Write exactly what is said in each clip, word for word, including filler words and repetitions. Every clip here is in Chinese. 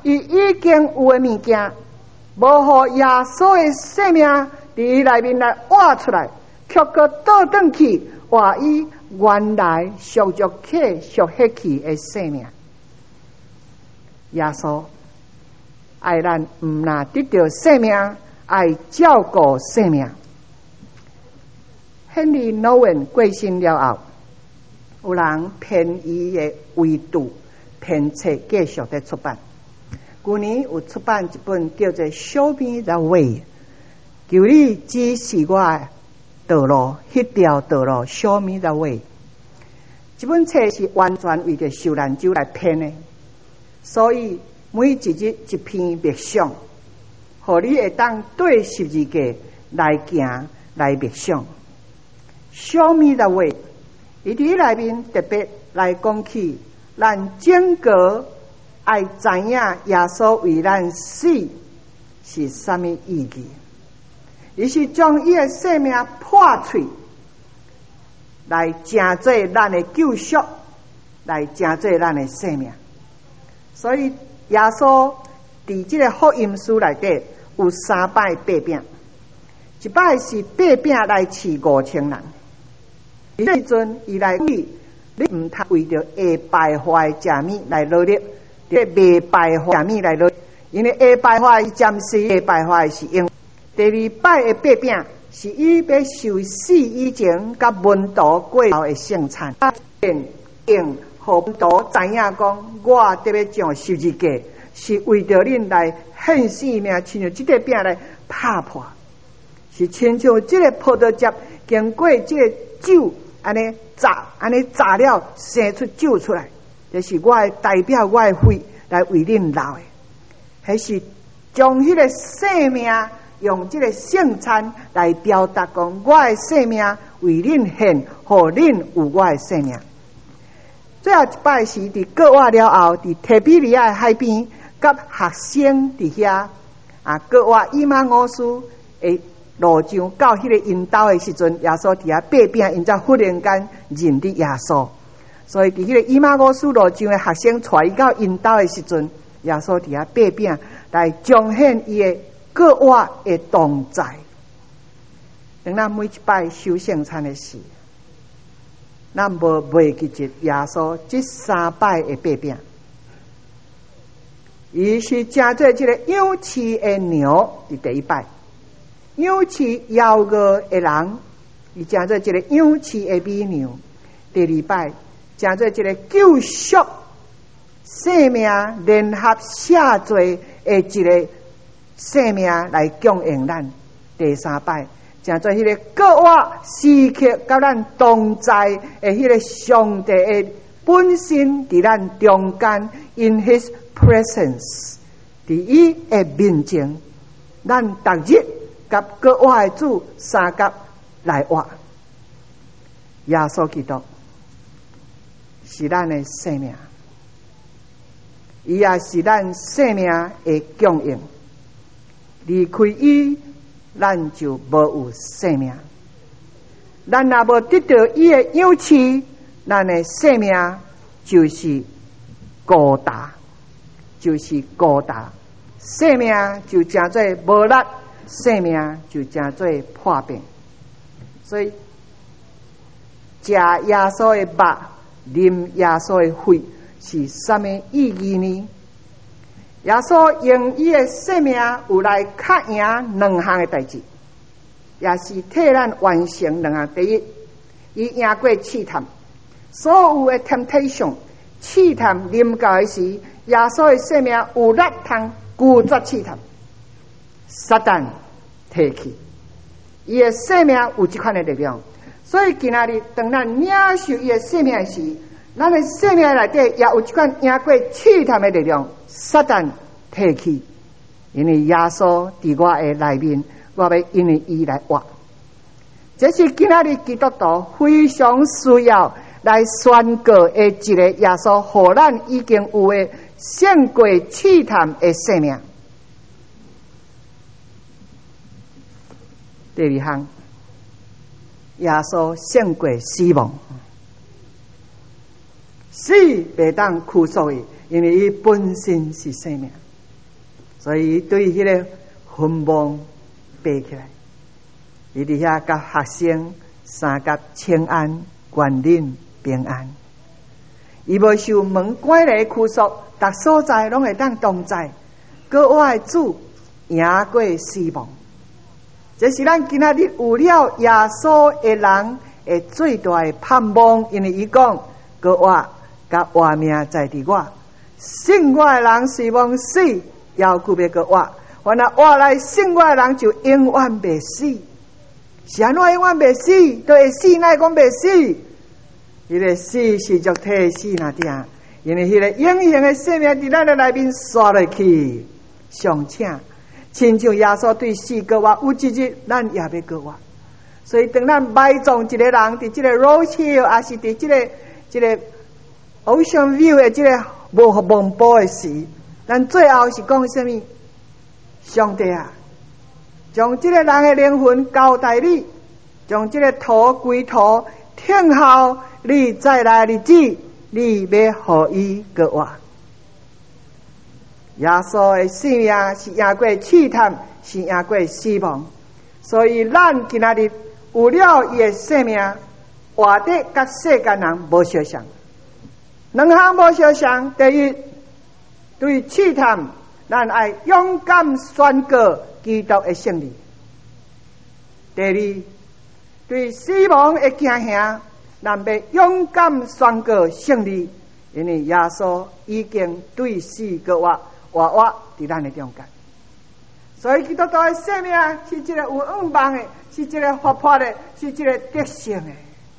伊已经有诶物件，无互耶稣诶生命伫伊内面来活出来，却搁倒转去活伊原来属肉体、属血气诶生命。耶稣爱咱毋但得到生命，爱照顾生命。亨利·诺文过身了后，有人编伊的遗嘱，编册继续在出版。去年有出版一本叫做《Show Me the Way》，求你指示我的道路，迄条道路 Show Me the Way。这本册是完全为着受难者来编的，所以每一日一篇默想，互你会当对十字架来行来默想。Show Me the Way， 伊伫内面特别来讲起，咱整个爱知影耶稣为咱死是啥物意义。伊是将伊的生命破碎，来成做咱的救赎，来成做咱的生命。所以耶稣伫即个福音书内底有三摆八饼，一摆是八饼来饲五千人。迄时阵，伊来讲，你毋通为着会败坏食物来努力，这未败坏食物来努力，因为会败坏暂时，会败坏是因。第二摆的八饼是伊要受死以前，甲门徒过后的圣餐，便应互门徒知影讲，我特别将十字架是为着恁来献性命，亲像即个饼来拍破，是亲像即个葡萄汁经过即个酒。安尼炸，安尼炸了，生出酒出来，这是我的代表我的血来为恁流的。迄是将迄个生命用这个圣餐来表达，讲我的生命为恁献，互恁有我的生命。最后一摆是伫过活了后，伫提比利亚海边，甲学生伫遐啊，过活以马忤斯诶。路上到迄个引导的时阵，耶稣伫遐八饼，因才忽然间认得耶稣。所以伫迄个以马忤斯路上的学生带伊到引导的时阵，耶稣伫遐八饼来彰显伊的各活的同在。等咱每一摆守圣餐的时，咱无袂记着耶稣这三摆的八饼，伊是正做这个养饲的牛伫第一摆。养饲摇个的人，伊正做一个养饲的美牛。第二摆，正做一个救赎生命联合下罪的一个生命来供应咱。第三摆，正做迄个各活时刻甲咱同在的迄个上帝的本身伫咱中间 ，in His presence， 伫伊的面前，咱逐日。甲各活的主三甲来活，耶稣基督是咱的生命，伊也是咱生命的供应。离开伊，咱就无有生命。咱若无得到伊的养饲，咱的生命就是孤单，就是孤单。生命就正做无力。生命就正做破病，所以食耶稣的肉、啉耶稣的血是什么意义呢？耶稣用伊的生命有来较赢两项的代志，也是替咱完成两项。第一，伊赢过试探，所有的 temptation 试探临到的时，耶稣的生命有力通拒绝试探。撒旦提起，伊的生命有这款的力量，所以今仔日当咱领受伊的生命时，咱的生命内底也有这款赢过试探的力量。撒旦提起，因为耶稣伫我的内面，我要因为伊来活。这是今仔日基督徒非常需要来宣告的一个耶稣，互咱已经有的胜过试探的生命。第二项，耶稣胜过死亡，死袂当驱逐伊，因为伊本身是生命。 所以对迄个坟墓爬起来，伊伫遐甲学生三甲请安，愿恁平安。伊无受门关的拘束，逐所在拢会当同在。搁我的主赢过死亡，这是咱今仔日有了耶稣的人的最大的盼望。因为伊讲，搁我甲活命在伫我，信我的人虽望死，也有具备搁活。原来活来信我的人就永远袂死。是安怎永远袂死？都会死，哪会讲袂死？迄个死是肉体死那点，因为迄个永恒的生命伫咱的内面刷落去，上请，亲像耶稣对死搁活，有一日咱也要搁活。所以当咱埋葬一个人伫这个 Rose Hill， 还是伫这个这个 Ocean View 的这个无望报的时，咱最后是讲什么？上帝啊，将这个人的灵魂交代你，将这个土归土，听候你再来日子，你要互伊搁活。耶稣的性命是赢过试探，是赢过死亡，所以咱今仔日有了伊的性命，活得甲世间人无相像。两项无相像，第一，对试探，咱爱勇敢宣告基督的胜利；第二，对死亡的惊吓，咱要勇敢宣告胜利，因为耶稣已经对死搁活，活活伫咱的中间。所以基督徒的生命是一个有盼望的，是一个活泼的，是一个得胜的。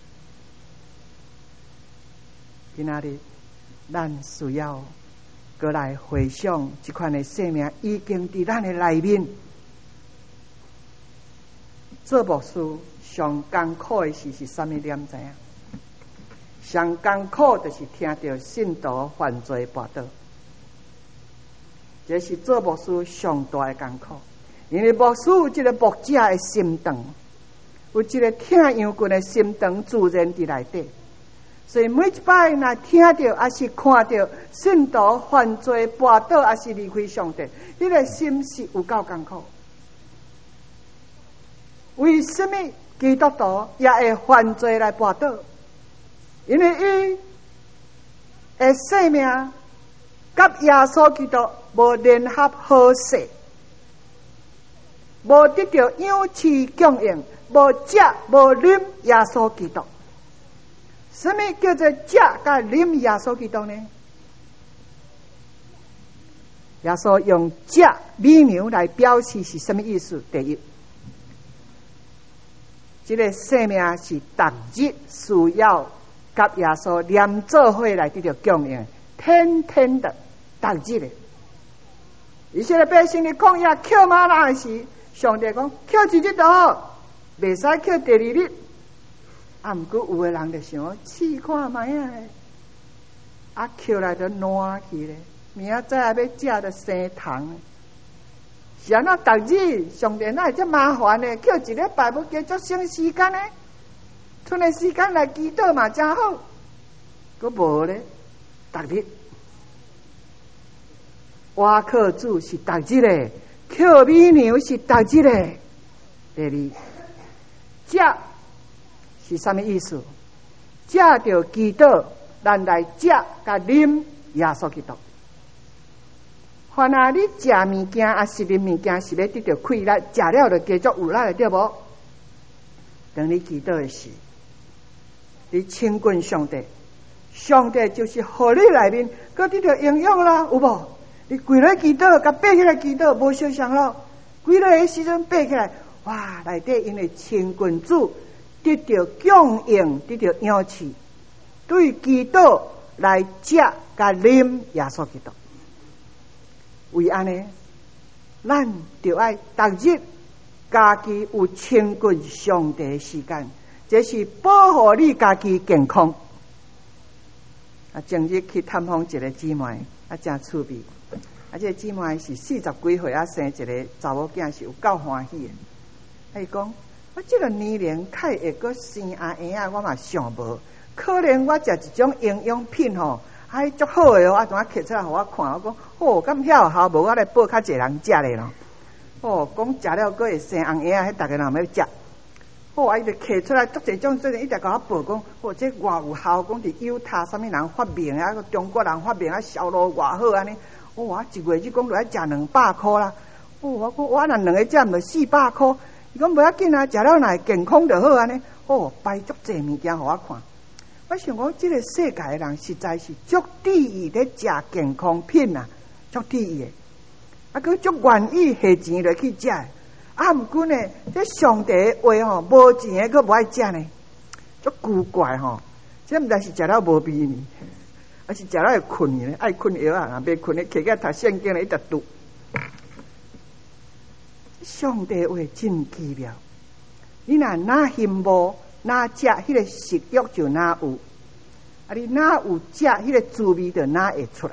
今仔日咱需要过来回想这款的生命已经伫咱的内面。做牧师上艰苦的事是什么？你唔知影？上艰苦就是听到信徒犯罪跋倒，这是做牧师上大的艰苦。因为牧师有这个牧者的心肠，有这个听羊群的心肠自然伫内底。所以每一摆若听到还是看到信徒犯罪跋倒，还是离开上帝，你的心是有够艰苦。为什么基督徒也会犯罪来跋倒？因为伊的生命甲耶稣基督无联合好势，无得到氧气供应，无食无啉耶稣基督。什么叫做食甲啉耶稣基督呢？耶稣用食美牛来表示是什么意思？第一，这个生命是逐日需要甲耶稣连做伙来得到供应，天天的逐日的。以色列百姓的抗议扣马拉时，上帝讲扣一日就好，袂使扣第二日。啊，毋过有的人就想试看卖啊，啊扣来就烂去咧，明仔载要食就生虫。是安怎逐日上帝哪会这麻烦呢？扣一礼拜要加足省时间呢？剩的时间来祈祷嘛真好，佫无咧，逐日。挖靠主是逐日的，扣美牛是逐日的。第二，食是什么意思？食着基督，咱来食甲啉耶稣基督。凡啊，你食物件啊是啉物件，是要得到气力，食了就继续有力，对无？当你祈祷的时，你亲近上帝，上帝就是互你内面佮得到营养啦，有无？你跪咧祈祷，甲爬起来祈祷，无相像咯。跪咧迄时阵爬起来，哇！内底因为亲近主，得到供应，得到氧气，对基督来食甲啉耶稣基督。为安尼，咱就要逐日家己有亲近上帝的时间，这是保护你家己健康。啊，前日去探访一个姊妹，啊，真趣味。啊，这个姊妹是四十几岁啊，生一个查某囝，是有够欢喜的。啊，伊讲，我这个年龄较会阁生阿婴仔，我嘛想无。可能我食一种营养品吼， 哎，足好诶哦，啊，怎啊摕出来互我看？我讲，哦，咁遐好，无我来报较侪人食咧咯。哦，讲食了佫会生红牙，迄逐个人要食。哦，啊，伊就摕出来足侪种做，伊直甲我报讲，哦，这偌有效，讲伫犹他啥物人发明啊，中国人发明啊，销路偌好安尼。哦，我一月就讲落来食两百箍啦。哦，我讲我若两个食，毋四百箍。伊讲无要紧啊，食了若会健康就好安尼。哦，摆足侪物件互我看。我想讲，这个世界的人实在是足注意咧食健康品啊，足注意的，啊，佮足愿意下钱落去食。啊，毋过呢，这上帝的话吼，无钱的佮无爱食呢，足古怪吼。这毋知是食了无味呢，还是食了会困呢？爱困药啊，袂困咧，摕起读圣经咧，一直读。上帝话真奇妙，你若哪羡慕？哪食迄个食欲就哪有，啊！你哪有食迄个滋味就哪会出来。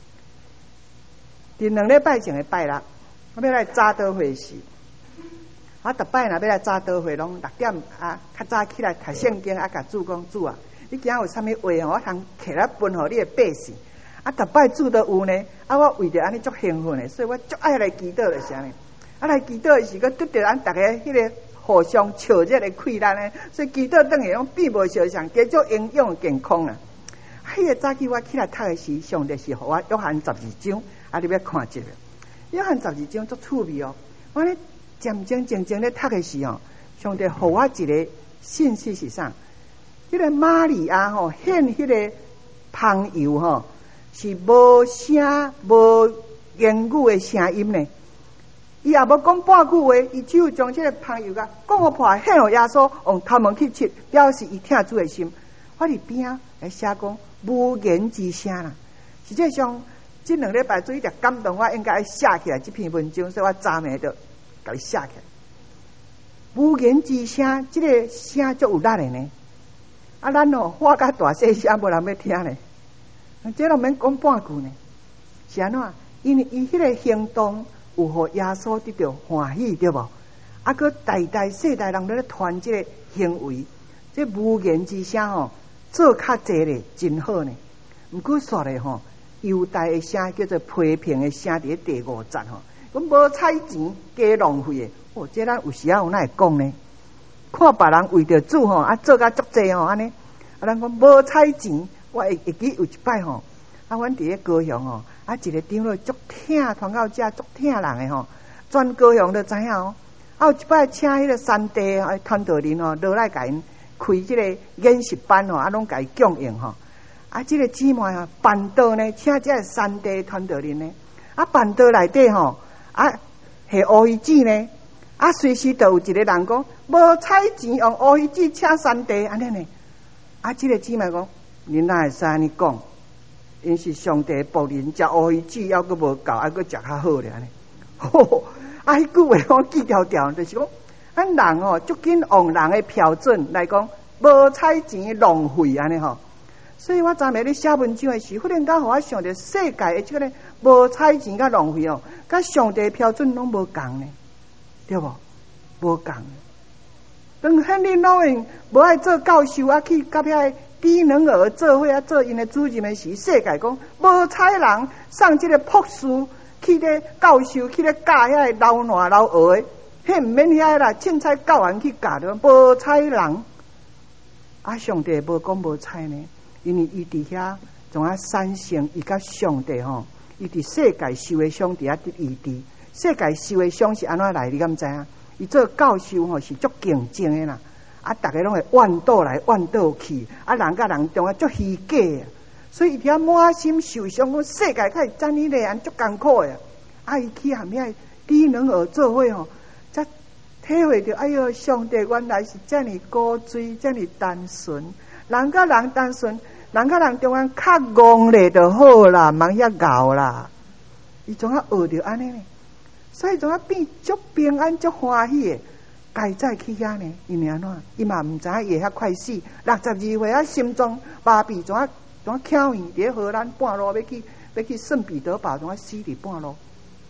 伫两礼拜前的拜六，我要来早祷会时，我逐摆若要来早祷会，拢六点啊较早起来读圣经，啊，甲主讲主啊，你今仔有啥物话吼，我通摕来分互你的百姓。啊，逐摆主都有呢，啊，我为着安尼足兴奋的，所以我足爱来祈祷就是安尼。啊，来祈祷的时，佮拄着咱逐个迄个。互相笑热的气力呢，所以祈祷等于拢比无相像，加足营养健康啊！迄个早起我起来读的时，上帝是互我约翰十二章，啊，你要看一下。约翰十二章足趣味哦！我咧渐渐静静咧读的时哦，上帝互我一个信息是啥？迄、那个玛利亚吼献迄个香油吼，是无声无言语的声音呢。伊也无讲半句话，伊只有将这个香油甲讲互破，献互耶稣，往头门去切，表示伊听主的心。我伫边来写讲无言之声啦。实际上，这两礼拜主一直感动我，应该写起来这篇文章，所以我昨暝就甲伊写起来。无言之声，这个声足有力的呢。啊，咱哦话甲大细声，无人要听呢。这都免讲半句呢。是安怎？因为伊迄个行动。有互耶稣得到欢喜，对无？啊，佮代代世代人咧传这个行为，这无言之声吼，做较济咧，真好呢。毋过说咧吼，犹大的声叫做批评的声，伫第五节吼，讲无采钱加浪费的。哦，这咱有时啊有哪会讲呢？看别人为着主吼，啊做甲足济吼，安尼，啊人讲无采钱，我会会记有一摆吼，啊，阮伫咧高雄吼。啊，一个长老足疼传到遮，足疼人的吼，全高雄都知影哦。啊，有一摆请迄个山地啊传道人吼，落来甲因开即个演习班吼，啊，拢甲伊供应吼。啊，即、这个姊妹啊，办道呢，请即个山地传道人呢，啊，办道内底吼，啊，系乌鱼子呢，啊，随时都有一个人讲，无采钱用乌鱼子请山地安尼呢。啊，即、这个姊妹讲，你哪会使安尼讲？因是上帝仆人，食乌鱼子还佫无够，还佫食较好咧安尼。吼，啊，迄句话我记条条，就是讲，咱人哦，足紧用人的标准来讲，无采钱浪费安尼吼。所以我昨暝咧写文章的时，忽然间互我想着世界的即个咧无采钱甲浪费哦，甲上帝的标准拢无共呢，对无？无共。当亨利老人无爱做教授啊，去甲遐。低能儿做伙啊，做因的主任的时，世界讲无采人送这个博士去咧教授去咧教遐个老烂老鹅的，迄毋免遐啦，凊彩教人去教着无采人。啊，上帝无讲无采呢，因为伊伫遐从啊产生伊甲上帝吼，伊伫世界受的伤伫遐得医治，世界受的伤是安怎来？你敢知影？伊做教授吼是足竞争的啦。啊！大家拢会弯倒来弯倒去，啊！人甲人中啊足虚假啊，所以伊遐满心受伤，讲世界较会怎尼个安足艰苦诶。啊！伊去含遐低能儿做伙吼，才体会着，哎哟，上帝原来是遮尔古锥，遮尔单纯。人甲人单纯，人甲人中间较戆咧就好啦，茫遐熬啦。伊总啊学着安尼呢，所以总啊变足平安、足欢喜诶。该再去遐呢？因为安怎？伊嘛毋知影伊会遐快死。六十二岁啊，心脏麻痹，怎啊怎啊巧远伫荷兰半路要去要去圣彼得堡，怎啊死伫半路。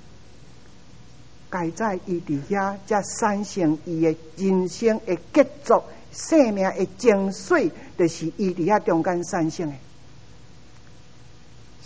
该在伊伫遐，才产生伊的人生的结束，生命的精髓，就是伊伫遐中间产生的。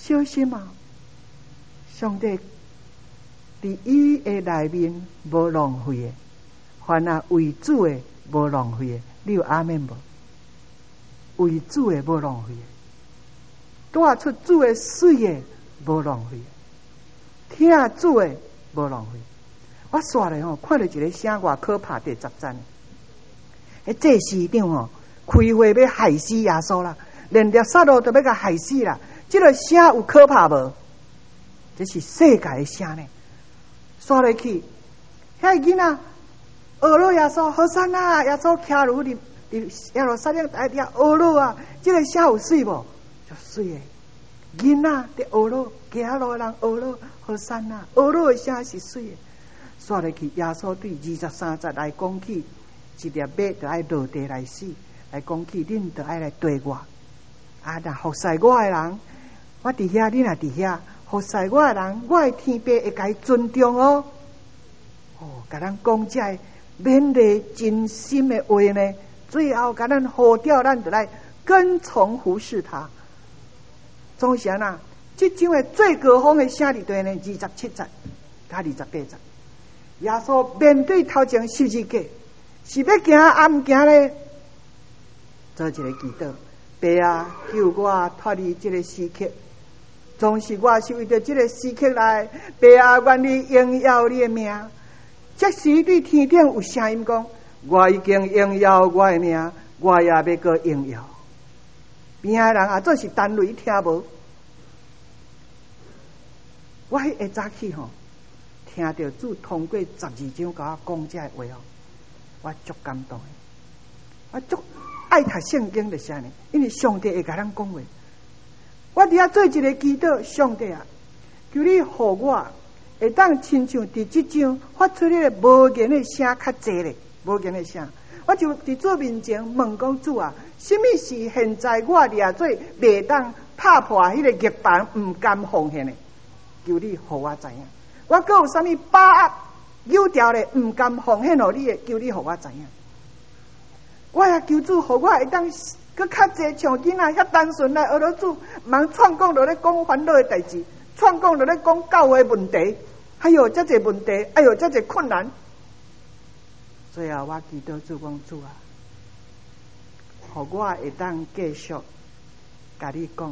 小心啊！上帝伫伊的内面无浪费的，凡啊为主的无浪费的，你有阿们无？为主的无浪费的，带出主的水的无浪费的，听主的无浪费。我刷来吼，看到一个声外可怕第十章，迄这市长吼开会要害死耶稣啦，连列撒罗都要甲害死啦。这个声有可怕无？这是世界的声呢。刷落去，遐囡仔学了耶稣，好山啊！耶稣徛如哩哩耶路撒冷大地学了啊！这个声有水无？就水的。囡仔伫学了，行路人学了，好山啊！学了的声是水的。刷落去，耶稣对二十三节来讲起，一粒麦就爱落地来死，来讲起恁就爱来对我。啊，若服侍我的人，我伫遐，你若伫遐。服侍我的人，我的天父会甲伊尊重哦。哦，甲咱讲这勉励真心的话呢，最后甲咱呼召，咱就来跟从服侍他。总是啊，这种的最高峰的声伫对呢，二十七节加二十八节，耶稣面对头前十字架，是要行啊，毋行咧？做一个祈祷，爸啊，救我脱离这个时刻。总是我是为着这个时刻来，爸啊，愿你荣耀你的名。即时对天顶有声音讲，我已经荣耀我的名，我也要搁荣耀。边仔人啊，做是单雷听无？我迄下早起吼，听到主通过十二章甲我讲这话哦，我足感动的，我足爱读圣经就是安尼，因为上帝会甲咱讲话。我伫遐做一个祈祷，上帝啊，求你互我会当亲像伫即章发出迄个无言的声较济咧，无言的声。我就伫主面前问讲主啊，什么是现在我掠做袂当拍破迄个nghiệp板，毋甘奉献的？求你互我知影。我阁有啥物把握有条咧，毋甘奉献互你的？求你互我知影。我也求主互我会当。佮较济像囡仔遐单纯来学了主，茫创讲落咧讲烦恼的代志，创讲落咧讲教会问题，还有遮济问题，还有遮济困难。最后我祈祷主讲主啊，互我会当继续甲你讲，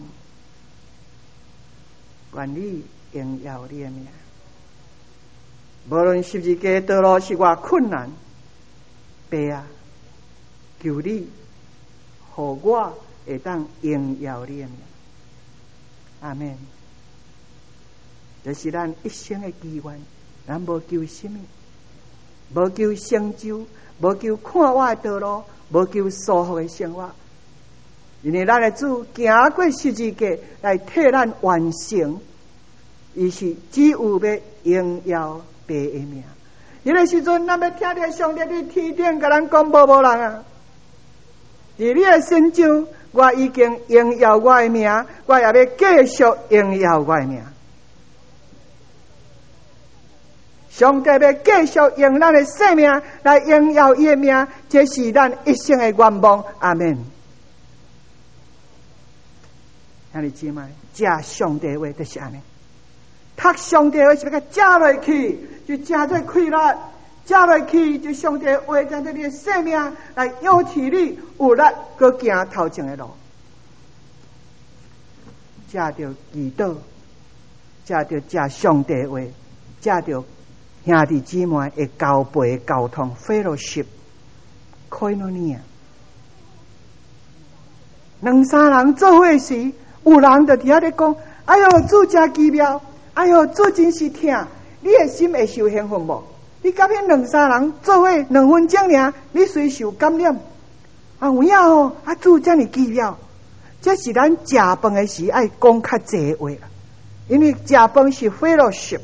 愿你荣耀你的名。无论十字架道路是偌困难，爸啊，求你。互我会当荣耀你的名，阿们。这是咱一生的祈愿，咱无求什么，无求成就，无求看我的道路，无求舒服的生活，因为咱的主行过十字架来替咱完成，伊是只有要荣耀爸的名。迄个时阵，咱要听到上帝伫天顶甲咱讲无无人啊！伫你的身上，我已经荣耀我的名，我也要继续荣耀我的名。上帝要继续用咱的生命来荣耀伊的名，这是咱一生的愿望。阿们。兄弟姊妹，食上帝话就是安尼，读上帝话是要甲食落去，就食做快乐。食落去就上帝话在你的生命来养起你有力搁行头前的路。食着祈祷，食着食上帝话，食着兄弟姊妹的交陪交通 fellowship koinonia。两三人做伙时，有人就伫遐咧讲：哎哟，主真奇妙！哎哟，主真是疼！你的心会受兴奋无？你甲迄两三人做伙两分钟尔，你随受感染啊！有影吼，啊主遮尔奇妙，这是咱食饭的时爱讲较济话啦。因为食饭是 fellowship，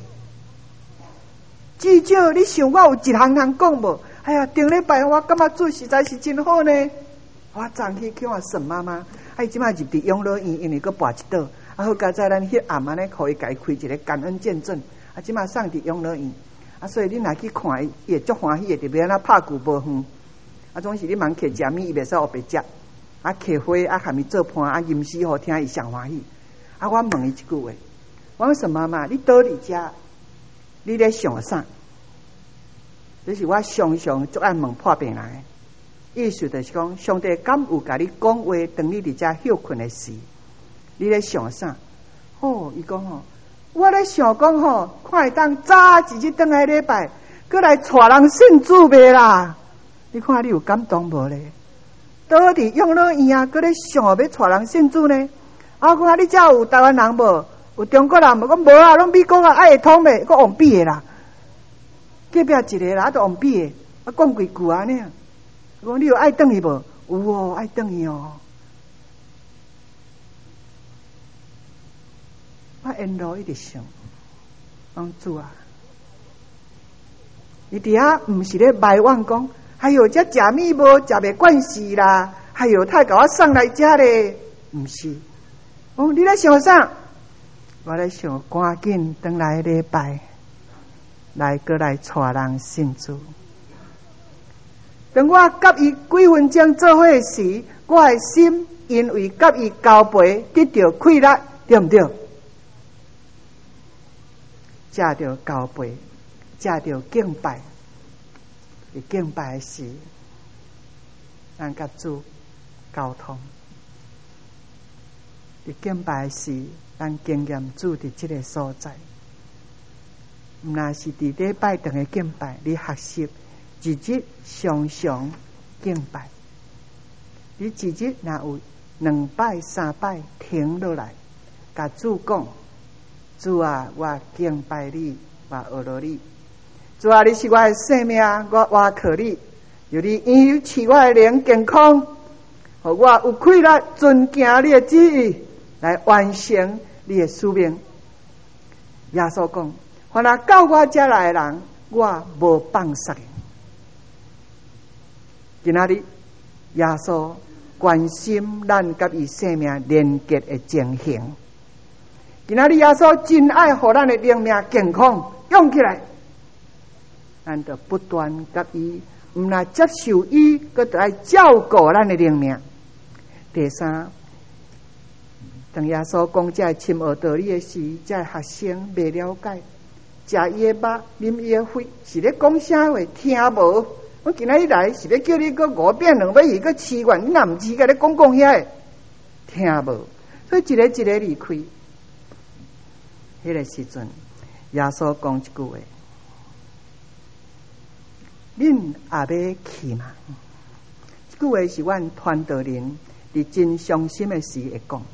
至少你想我有一行人讲无？哎呀，顶礼拜我感觉主实在是真好呢。我昨去去我沈妈妈，哎，即摆入伫养老院，因为佮跋一倒，啊好佳在咱迄暗安尼，可以家开一个感恩见证，啊，即摆送伫养老院。啊，所以你若去看伊，伊会足欢喜的，特别安那拍久无远。啊，总是你茫客食物，伊袂使学白食。啊，客花啊，含伊做伴啊，吟诗好听，伊上欢喜。 啊，我问伊一句话，我说妈妈，你倒伫遮，你咧想啥？这是我常常最爱问破病人的，意思就是讲，上帝敢有甲你讲话，当你伫遮休困的时，你咧想啥？哦，伊讲吼，我咧想讲吼，看会当早一日转来礼拜，过来带人信主未啦？你看你有感动无咧？倒伫养老院啊，搁咧想要带人信主呢？啊，我讲你遮有台湾人无？有中国人无？我无啊，拢美国啊，爱会通未？我王比的啦。隔壁一个啦，都王比的，啊，讲几句啊呢？我讲你有爱转去无？有哦，爱转去哦。我沿路一直想，讲主啊，伊伫遐毋是咧埋怨讲，还有这食米无食袂惯势啦，还有太甲我送来遮咧，毋是。哦，你咧想啥？我咧想赶紧转来礼拜。来过来带人信主。当我甲伊几分钟做伙时，我的心因为甲伊交陪得到快乐，对不对？借着交陪，借着敬拜，伫敬拜时，咱甲主沟通；伫敬拜时，咱经验主伫这个所在。毋那是伫礼拜堂的敬拜，你学习一日常常敬拜。你一日若有两摆三摆停落来，甲主讲：主啊，我敬拜你，我学罗你。主啊，你是我的生命，我倚靠你。由你因有赐我的灵健康，互我有快乐，遵行你的旨意，来完成你的使命。耶稣讲。凡那到我遮来的人，我无放杀。今仔日耶稣关心咱甲伊生命连结的情形。今仔日耶稣真爱互咱的灵命健康，用起来，咱就不断甲伊，毋那接受伊，佮得爱照顾咱的灵命。第三，当耶稣讲这深奥道理的时，这学生未了解。食伊的肉，啉伊的血，是咧讲啥话？听无？我今仔日来是咧叫你个五变两百二个吃完，你若毋吃，甲咧讲讲遐，听无？所以一个一个离开。迄个时阵，耶稣讲一句话：恁也要去嘛？这句话是阮传道人伫真伤心的时会讲。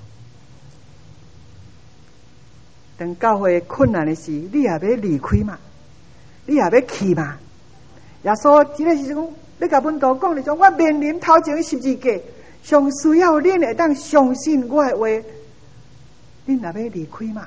当教会困难的时，你也要离开嘛？你也要去嘛？耶稣这个时阵讲，你甲门徒讲，你讲我面临头前十字架，上需要恁会当相信我的话，恁也要离开嘛？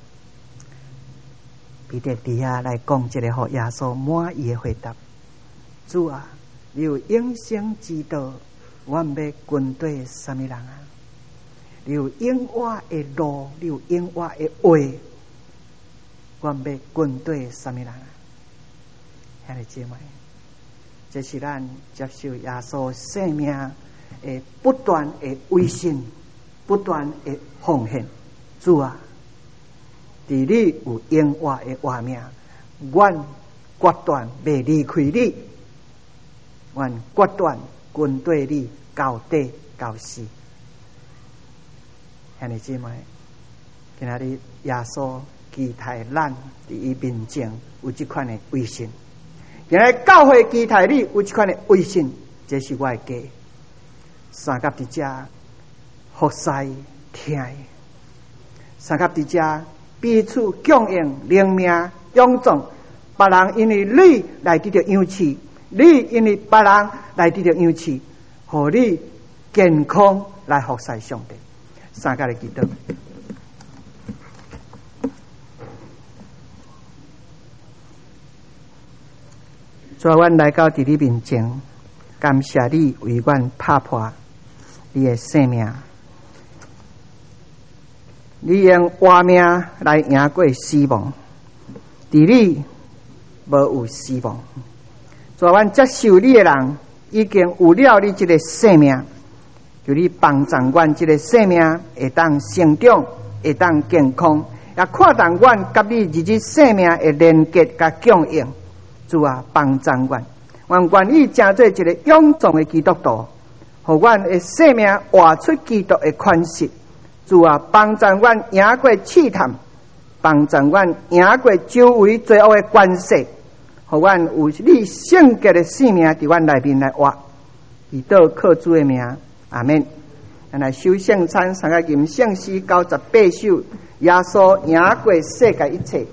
彼得伫遐来讲一个，互耶稣满意的回答：主啊，你有永生之道，我毋要跟对什么人啊？你有永远的路，你有永远的话，我唔要跟对什么人啊？兄弟姐妹，这是咱接受耶稣生命的不断的微信，不断的奉献。主啊，伫你有永远的活命，阮决断袂离开你，阮决断跟对你到底到死。兄弟姊妹，今仔日耶稣期待咱伫伊面前有这款的威信，今仔日教会期待你有这款的威信，这是我的家。三甲伫遮服侍听的，三甲伫遮彼此供应灵命养壮，别人因为你来得到养气，你因为别人来得到养气，互你健康来服侍上帝。三甲的祈祷。主啊，阮来到伫你面前，感谢你为阮拍破你的生命，你用活命来赢过死亡，伫你无有死亡。主啊，阮接受你的人已经有了你这个生命。求你帮助阮这个生命会当成长， 会当健康，也看重阮甲你日日生命的连结甲供应。主啊，帮助阮，阮愿意成做一个勇壮的基督徒，互阮的生命活出基督的款式。主啊，帮助阮赢过试探，帮助阮赢过周围罪恶的关系，互阮有你圣洁的生命伫阮内面来活。以祷靠主的名，阿们。咱来守圣餐，三个吟圣诗九十八首，耶稣赢过世界一切。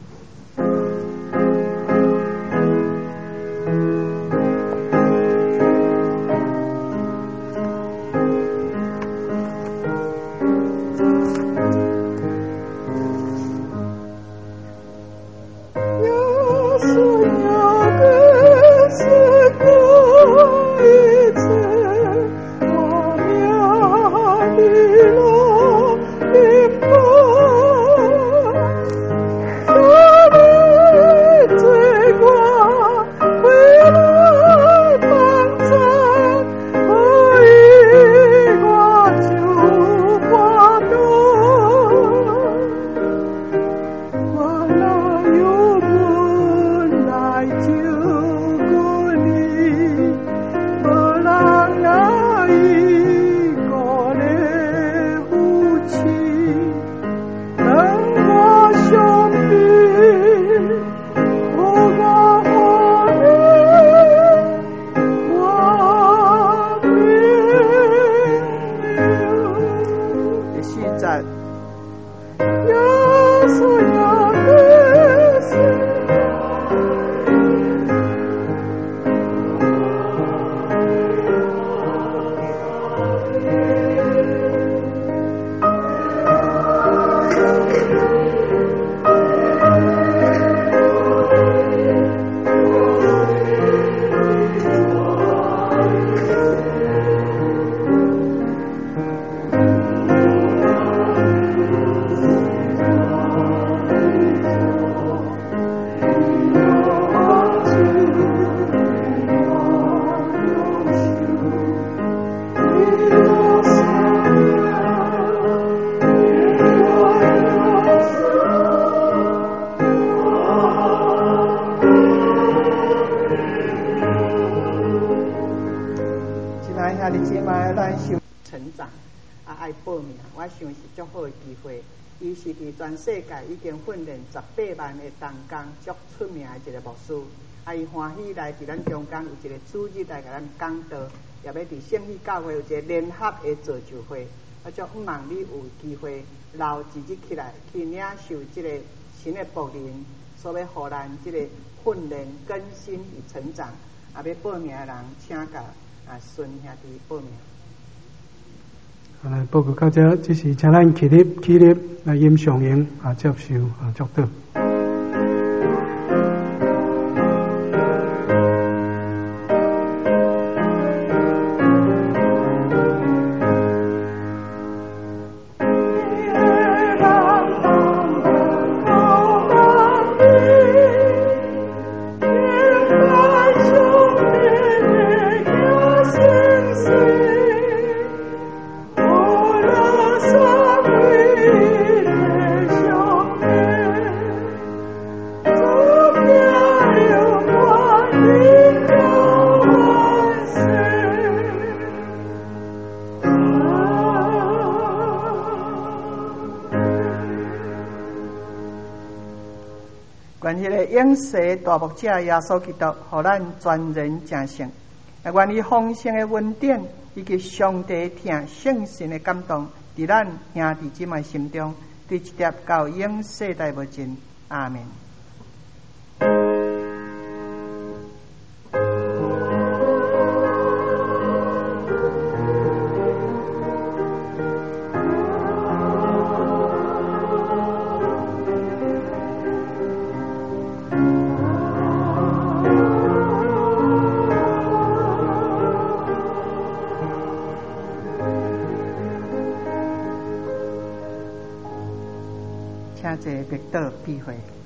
伊是伫全世界已经训练十八万的同工足出名的一个牧师，啊，伊欢喜来伫咱中间有一个主日来甲咱讲道，也要伫圣礼教会有一个联合的造就会，啊，足毋望你有机会留自己起来去领受即个新的福音，所要互咱即个训练更新与成长，啊，要报名的人请甲啊孙兄弟报名。 来报告到这，只是请咱起立起立来吟上营啊，接受啊祝祷。愿迄个永世大牧者耶稣基督，互咱全人成圣。也愿意丰盛的恩典以及上帝听圣神的感动，伫咱兄弟姊妹心中，对一粒到永世代无尽。阿们。请坐，别倒避讳。